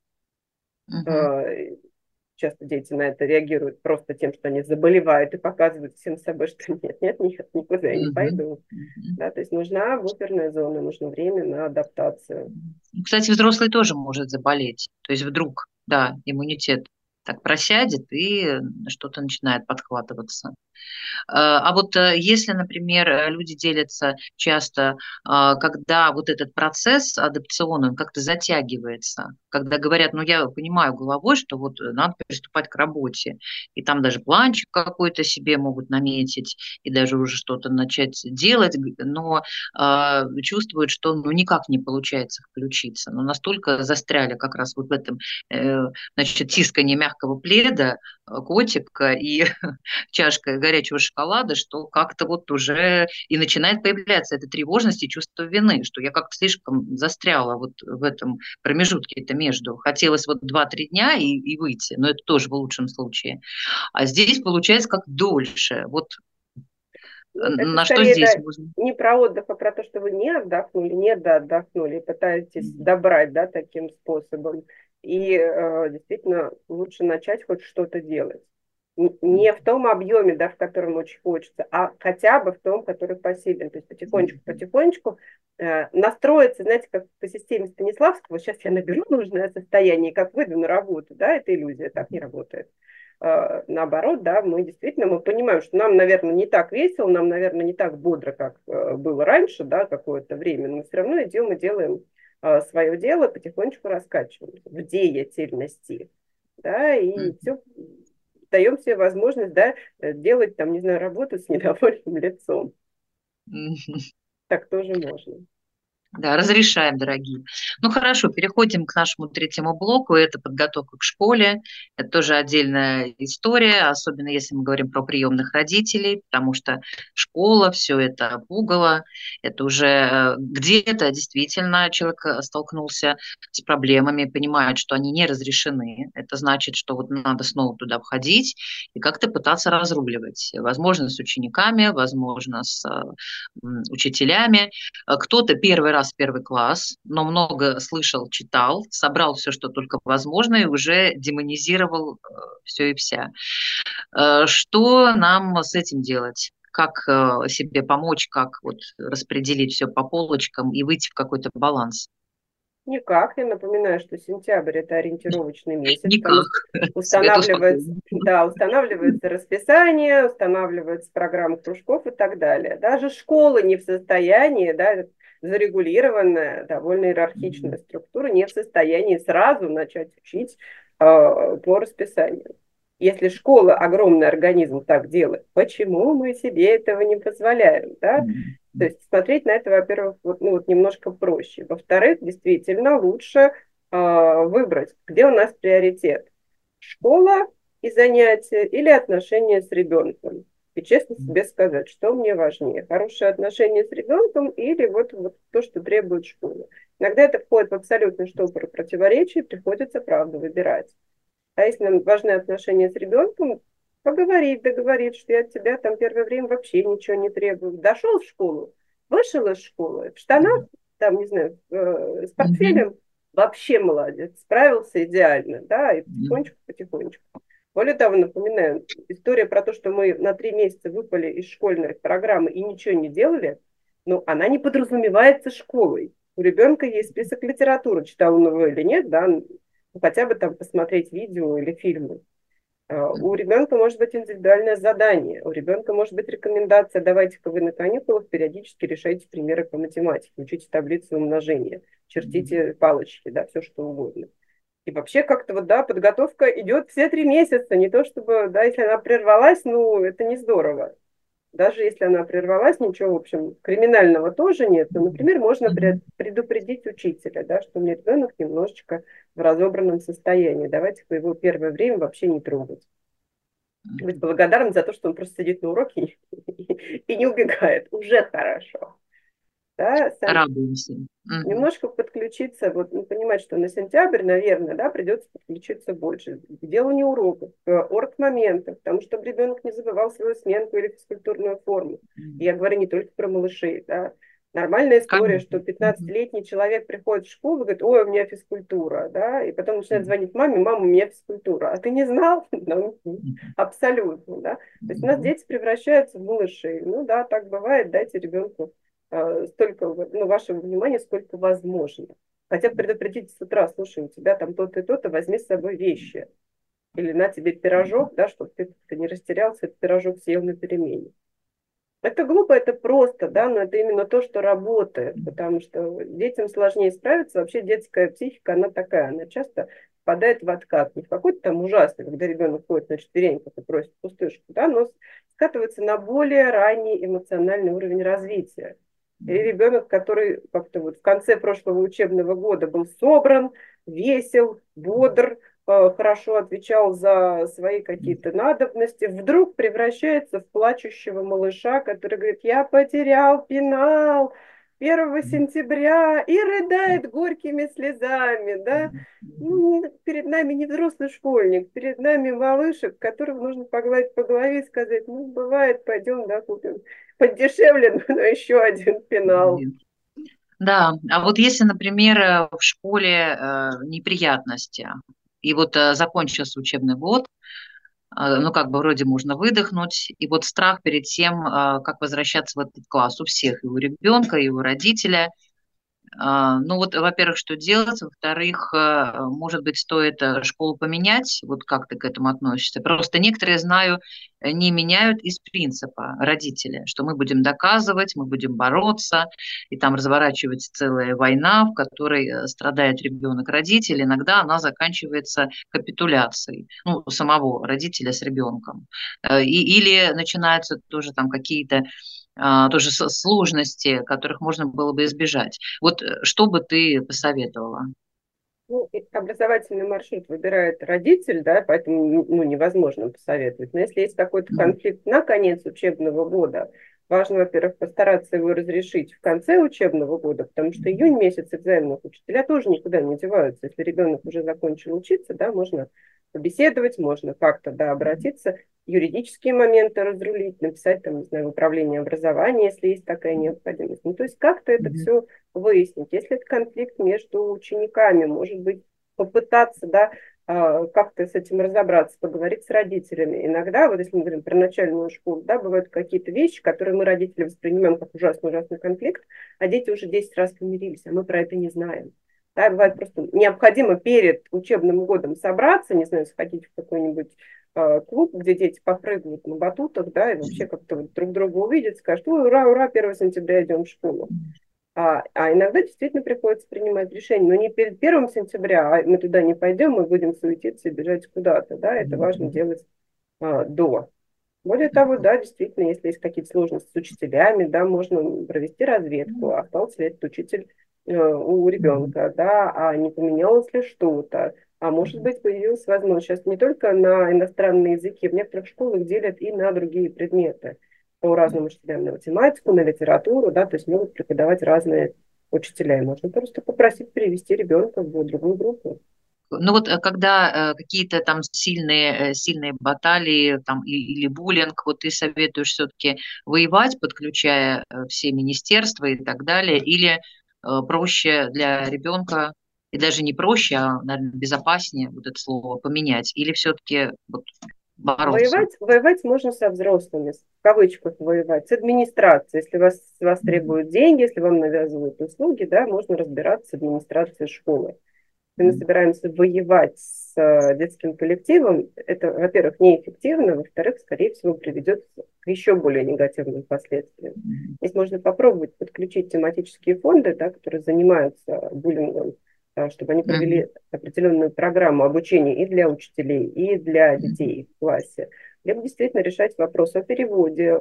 Мгм. Э, Часто дети на это реагируют просто тем, что они заболевают и показывают всем собой, что нет, нет, нет, никуда я не Мгм. пойду. Мгм. Да, то есть нужна буферная зона, нужно время на адаптацию. Ну, кстати, взрослый тоже может заболеть. То есть вдруг, да, иммунитет так просядет и что-то начинает подхватываться. А а вот э, если, например, э, люди делятся часто, а, когда вот этот процесс адаптационный, он как-то затягивается, когда говорят, ну, я понимаю головой, что вот э, надо приступать к работе, и там даже планчик какой-то себе могут наметить, и даже уже что-то начать делать, г- но а, чувствуют, что ну, никак не получается включиться, но настолько застряли как раз вот в этом, э, значит, тискании мягкого пледа, э, котика и чашка горячего шоколада, что как-то вот уже и начинает появляться эта тревожность и чувство вины, что я как-то слишком застряла вот в этом промежутке-то между. Хотелось вот два-три дня и, и выйти, но это тоже в лучшем случае. А здесь получается как дольше. Вот Ну, э, это на что скорее, здесь да, можно? не про отдых, а про то, что вы не отдохнули, не доотдохнули, и пытаетесь добрать, да, таким способом. И э, действительно лучше начать хоть что-то делать. Н- Не в том объеме, да, в котором очень хочется, а хотя бы в том, который посилен. То есть потихонечку-потихонечку э, настроиться, знаете, как по системе Станиславского, сейчас я наберу нужное состояние, и как выйду на работу, да, это иллюзия, так не работает. Э, наоборот, да, мы действительно мы понимаем, что нам, наверное, не так весело, нам, наверное, не так бодро, как э, было раньше, да, какое-то время, но мы все равно идем и делаем э, свое дело, потихонечку раскачиваемся в деятельности, да, и все даем себе возможность, да, э, делать там, не знаю, работу с недовольным лицом. Мгм. Так тоже можно. Да, разрешаем, дорогие. Ну хорошо, переходим к нашему третьему блоку. Это подготовка к школе. Это тоже отдельная история, особенно если мы говорим про приемных родителей, потому что школа, все это пугало. Это уже э, где-то действительно человек э, столкнулся с проблемами, понимает, что они не разрешены. Это значит, что вот надо снова туда входить и как-то пытаться разруливать. Возможно, с учениками, возможно, с э, м, учителями. Э, Кто-то первый раз в первый класс, но много слышал, читал, собрал все, что только возможно, и уже демонизировал все и вся. Э, Что нам с этим делать? Как э, себе помочь, как вот распределить все по полочкам и выйти в какой-то баланс? Никак. Я напоминаю, что сентябрь – это ориентировочный месяц, там Никак. ус- Свет устанавливается, успокоен. да, устанавливается расписание, устанавливается программа кружков и так далее. Даже школа не в состоянии, да, зарегулированная, довольно иерархичная структура, не в состоянии сразу начать учить э, по расписанию. Если школа, огромный организм так делает, почему мы себе этого не позволяем, да? То есть смотреть на это, во-первых, вот, ну, вот немножко проще. Во-вторых, действительно лучше э, выбрать, где у нас приоритет. Школа и занятия или отношения с ребенком. И честно себе сказать, что мне важнее. Хорошие отношения с ребенком или вот, вот то, что требует школа. Иногда это входит в абсолютный штопор противоречий, приходится, правда, выбирать. А если нам важны отношения с ребенком, поговорить, договорить, что я от тебя там первое время вообще ничего не требую. Дошел в школу, вышел из школы, в штанах, там, не знаю, э, с Мгм. портфелем, вообще молодец, справился идеально, да, и Мгм. потихонечку, потихонечку. Более того, напоминаю, история про то, что мы на три месяца выпали из школьной программы и ничего не делали, ну, она не подразумевается школой. У ребенка есть список литературы, читал он его или нет, да, ну, хотя бы там посмотреть видео или фильмы. А, У ребенка может быть индивидуальное задание, у ребенка может быть рекомендация, давайте-ка вы на каникулах периодически решайте примеры по математике, учите таблицу умножения, чертите палочки, да, все что угодно. И вообще как-то вот, да, подготовка идет все три месяца, не то чтобы, да, если она прервалась, ну, это не здорово. Даже если она прервалась, ничего, в общем, криминального тоже нет. Но, например, можно пред- Мгм. предупредить учителя, да, что у меня ребенок немножечко в разобранном состоянии. Давайте его первое время вообще не трогать. Быть благодарным за то, что он просто сидит на уроке и, и не убегает. Уже хорошо. Да, сам, Радуемся. Мгм. немножко подключиться, вот ну, понимать, что на сентябрь, наверное, да, придется подключиться больше к деланию уроков, к орг-моментам, потому что ребенок не забывал свою сменку или физкультурную форму. И я говорю не только про малышей, да. Нормальная история, Конечно. что Мгм. пятнадцатилетний человек приходит в школу и говорит, ой, у меня физкультура, да, и потом начинает Мгм. звонить маме, мама, у меня физкультура. А ты не знал? Ну, абсолютно, да. То есть у нас Мгм. дети превращаются в малышей. Ну да, так бывает, дайте ребенку э, столько ну, вашего внимания, сколько возможно. Хотя бы предупредите с утра, слушай, у тебя там то-то и то-то, возьми с собой вещи. Или на тебе пирожок, да, чтобы ты, ты не растерялся, этот пирожок съел на перемене. Это глупо, это просто, да, но это именно то, что работает, потому что детям сложнее справиться. Вообще детская психика, она такая, она часто впадает в откат. Не в какой-то там ужасный, когда ребенок ходит на четвереньках и просит пустышку, да, но скатывается на более ранний эмоциональный уровень развития. Или ребенок, который как-то вот в конце прошлого учебного года был собран, весел, бодр, э, хорошо отвечал за свои какие-то надобности, вдруг превращается в плачущего малыша, который говорит: я потерял пенал первого сентября, и рыдает горькими слезами, да. Ну, перед нами не взрослый школьник, перед нами малышек, которого нужно погладить по голове и сказать: ну, бывает, пойдем, да, купим подешевле, но еще один пенал. Да, а вот если, например, э, в школе э, неприятности, и вот э, закончился учебный год, э, ну как бы вроде можно выдохнуть, и вот страх перед тем, э, как возвращаться в этот класс у всех, и у ребенка, и у родителя. А, Ну вот, во-первых, что делать? Во-вторых, э, может быть, стоит э, школу поменять? Вот как ты к этому относишься? Просто некоторые, знаю, э, не меняют из принципа родители, что мы будем доказывать, мы будем бороться, и там разворачивается целая война, в которой э, страдает ребенок родитель. Иногда она заканчивается капитуляцией, ну, самого родителя с ребенком. Э, И, или начинаются тоже там какие-то а, тоже со- сложности, которых можно было бы избежать. Вот э, что бы ты посоветовала? Ну, и образовательный маршрут выбирает родитель, да, поэтому ну, невозможно посоветовать. Но если есть какой-то Мгм. конфликт на конец учебного года, важно, во-первых, постараться его разрешить в конце учебного года, потому что июнь месяц экзаменов, учителя тоже никуда не деваются. Если ребенок уже закончил учиться, да, можно побеседовать, можно как-то, да, обратиться, юридические моменты разрулить, написать, там, не знаю, в управление образования, если есть такая необходимость. Ну, то есть как-то это Мгм. все выяснить. Если это конфликт между учениками, может быть, попытаться, да, а, как-то с этим разобраться, поговорить с родителями. Иногда, вот если мы говорим про начальную школу, да, бывают какие-то вещи, которые мы, родители, воспринимаем как ужасный-ужасный конфликт, а дети уже десять раз помирились, а мы про это не знаем. Да, бывает просто необходимо перед учебным годом собраться, не знаю, сходить в какой-нибудь э, клуб, где дети попрыгают на батутах, да, и вообще как-то вот друг друга увидят, скажут: ой, ура, ура, первого сентября идем в школу. А, а иногда действительно приходится принимать решение, но не перед первым сентября, а мы туда не пойдем, мы будем суетиться и бежать куда-то, да, это важно делать а, до. Более того, да, действительно, если есть какие-то сложности с учителями, да, можно провести разведку, остался ли этот учитель э, у ребенка, да, а не поменялось ли что-то, а может быть появилась возможность. Сейчас не только на иностранные языки, в некоторых школах делят и на другие предметы по разным учителям, на математику, на литературу, да, то есть могут преподавать разные учителя, и можно просто попросить перевести ребенка в другую группу. Ну вот э, когда э, какие-то там сильные, э, сильные баталии там, и- или буллинг, вот ты советуешь все-таки воевать, подключая э, все министерства и так далее, или э, проще для ребенка, и даже не проще, а, наверное, безопаснее, вот это слово, поменять, или все-таки вот, бороться? Воевать, воевать можно со взрослыми, в кавычках воевать, с администрацией. Если вас, с вас Мгм. требуют деньги, если вам навязывают услуги, да, можно разбираться с администрацией школы. Если мы Мгм. собираемся воевать с э, детским коллективом, это, во-первых, неэффективно, во-вторых, скорее всего, приведет к еще более негативным последствиям. Здесь можно попробовать подключить тематические фонды, да, которые занимаются буллингом, э, чтобы они Мгм. провели определенную программу обучения и для учителей, и для Мгм. детей в классе. Либо действительно решать вопрос о переводе,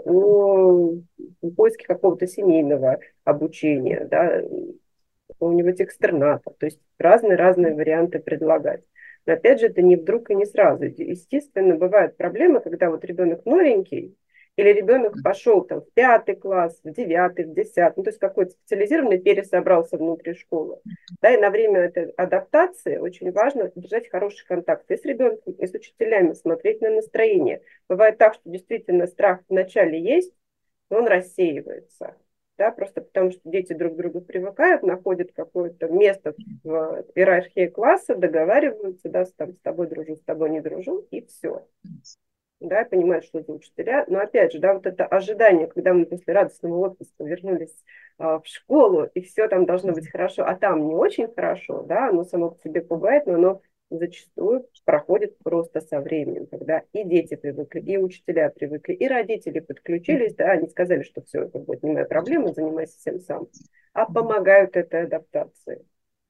о поиске какого-то семейного обучения, да, какого-нибудь экстерната. То есть разные-разные варианты предлагать. Но опять же, это не вдруг и не сразу. Естественно, бывают проблемы, когда вот ребенок новенький, или ребенок пошел там в пятый класс, в девятый, в десятый, ну, то есть какой-то специализированный пересобрался внутри школы. Да, и на время этой адаптации очень важно держать хороший контакт и с ребенком, и с учителями, смотреть на настроение. Бывает так, что действительно страх вначале есть, но он рассеивается, да, просто потому что дети друг к другу привыкают, находят какое-то место в иерархии класса, договариваются, да, с, там, с тобой дружу, с тобой не дружу, и все. Да, понимают, что это учителя. Но опять же, да, вот это ожидание, когда мы после радостного отпуска вернулись а, в школу, и все там должно быть хорошо, а там не очень хорошо, да, оно само по себе пугает, но оно зачастую проходит просто со временем, когда и дети привыкли, и учителя привыкли, и родители подключились, да, они сказали, что все, это будет не моя проблема, занимайся всем сам, а помогают этой адаптации.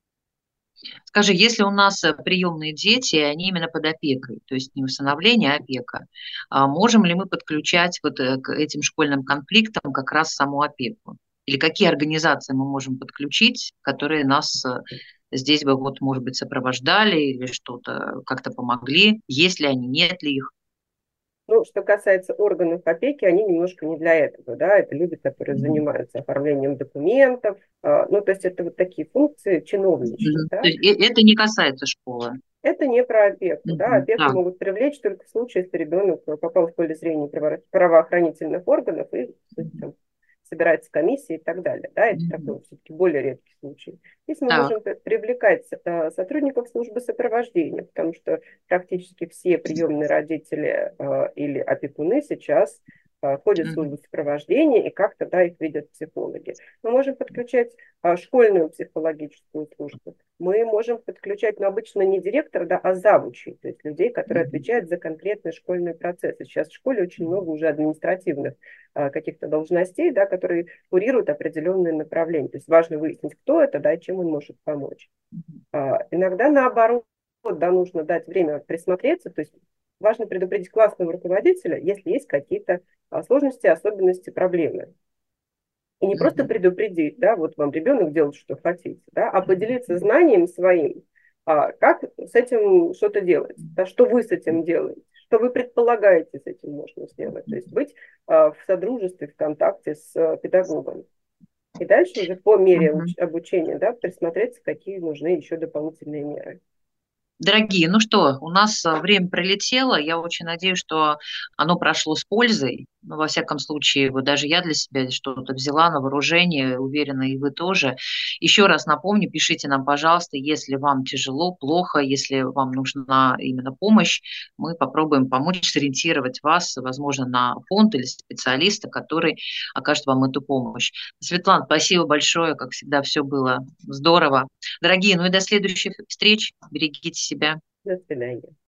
Скажи, если у нас э, приемные дети, они именно под опекой, то есть не усыновление, а опека, а можем ли мы подключать вот э, к этим школьным конфликтам как раз саму опеку? Или какие организации мы можем подключить, которые нас э, здесь бы вот, может быть, сопровождали или что-то как-то помогли, есть ли они, нет ли их? Ну, что касается органов опеки, они немножко не для этого, да, это люди, которые Мгм. занимаются оформлением документов, а, ну, то есть это вот такие функции чиновничьи, Мгм. То да. есть э- это не касается школы. Это не про опеку, да, Мгм. опеку Так. могут привлечь только в случае, если ребенок попал в поле зрения право- правоохранительных органов и Мгм. там, собирается комиссия и так далее, да, это Мгм. такой все-таки более редкий случай. Здесь мы Так. можем п- привлекать э, сотрудников службы сопровождения, потому что практически все приемные родители э, или опекуны сейчас э, ходят в Мгм. службу сопровождения и как-то, да, их видят психологи. Мы можем подключать э, школьную психологическую службу, мы можем подключать, но обычно не директора, да, а завучей, то есть людей, которые Мгм. отвечают за конкретные школьные процессы. Сейчас в школе очень много уже административных а, каких-то должностей, да, которые курируют определенные направления. То есть важно выяснить, кто это, да, и чем он может помочь. Мгм. А, иногда наоборот, да, нужно дать время присмотреться, то есть важно предупредить классного руководителя, если есть какие-то а, сложности, особенности, проблемы. И не просто Мгм. предупредить, да, вот вам ребенок делает, что хотите, да, а поделиться знанием своим, а, как с этим что-то делать, да, что вы с этим делаете, что вы предполагаете с этим можно сделать. То есть быть а, в содружестве, в контакте с а, педагогом. И дальше уже по мере Мгм. уч- обучения, да, присмотреться, какие нужны еще дополнительные меры. Дорогие, ну что, у нас а, время пролетело. Я очень надеюсь, что оно прошло с пользой. Ну, во всяком случае, вот даже я для себя что-то взяла на вооружение, уверена, и вы тоже. Еще раз напомню, пишите нам, пожалуйста, если вам тяжело, плохо, если вам нужна именно помощь, мы попробуем помочь сориентировать вас, возможно, на фонд или специалиста, который окажет вам эту помощь. Светлана, спасибо большое, как всегда, все было здорово. Дорогие, ну и до следующих встреч. Берегите себя. До свидания.